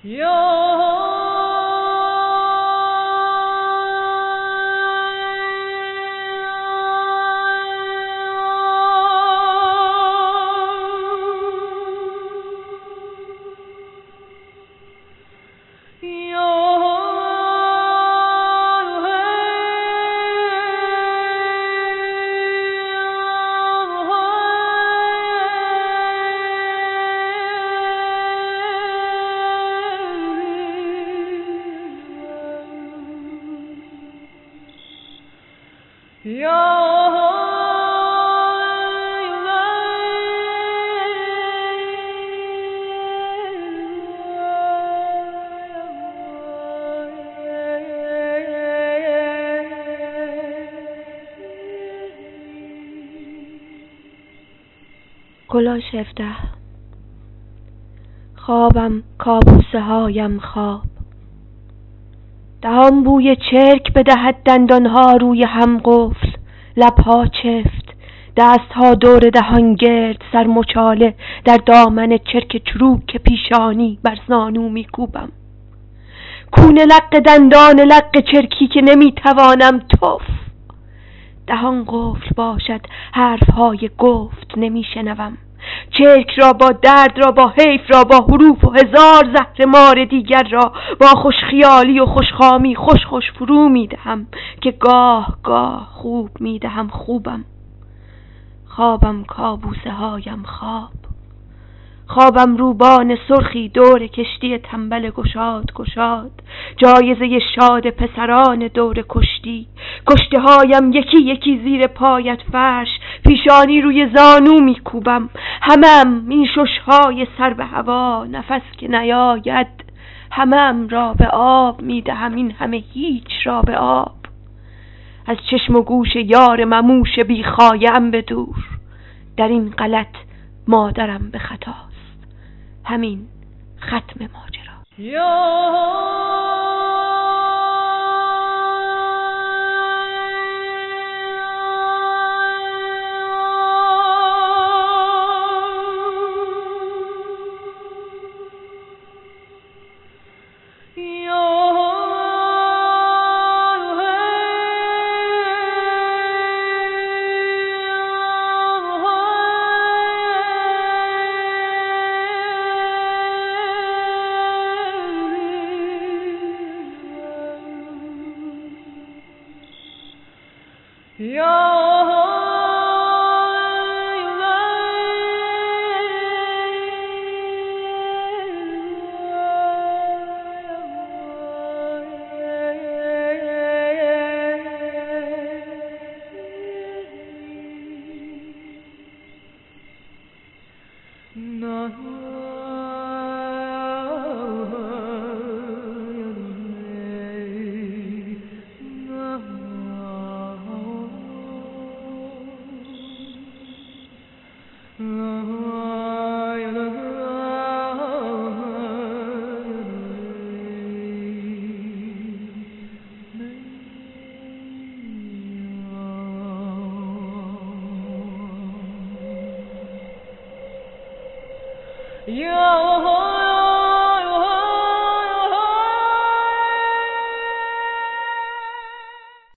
کلا 17. خوابم کابوسه هایم خواب، دهان بوی چرک بدهد دندانها روی هم قفل، لبها چفت، دستها دور دهان گرد، سر مچاله در دامن چرک چروک پیشانی بر زانو میکوبم. کونه لق دندان لق چرکی که نمیتوانم تف. دهان قفل باشد، حرفهای گفت نمیشنوم. چرک را با درد را با حیف را با حروف و هزار زهر مار دیگر را با خوشخیالی و خوشخامی خوش فرو میدهم که گاه گاه خوب میدهم خوبم. خوابم کابوسه هایم خوابم روبان سرخی دور کشتی تنبل گشاد جایزه شاد پسران دور کشتی. کشته هایم یکی یکی زیر پایت فرش، پیشانی روی زانو میکوبم. همم این ششهای سر به هوا، نفس که نیاید همم را به آب میدهم، این همه هیچ را به آب. از چشم و گوش یار مموش بیخایم به دور، در این غلط مادرم به خطاست، همین ختم ماجرا. Yo